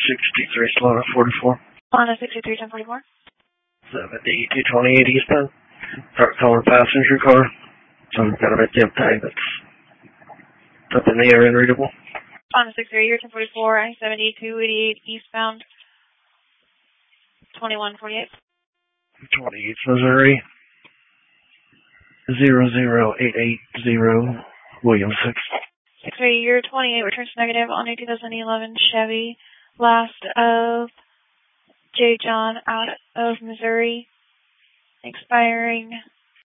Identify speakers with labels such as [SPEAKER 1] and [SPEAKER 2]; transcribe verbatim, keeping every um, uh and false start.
[SPEAKER 1] sixty-three, Slaughter forty-four.
[SPEAKER 2] Honda sixty-three, ten forty-four.
[SPEAKER 1] seventy, two twenty-eight eastbound. Dark color passenger car. Some kind of a dim tag that's up in the air and readable.
[SPEAKER 2] Honda sixty-three, ten forty-four, I seventy, two eighty-eight eastbound. twenty-one forty-eight.
[SPEAKER 1] twenty-eight, Missouri. zero zero eight eight zero, William six.
[SPEAKER 2] sixty-three, year twenty-eight, returns negative on a two thousand eleven Chevy. Last of J. John out of Missouri. Expiring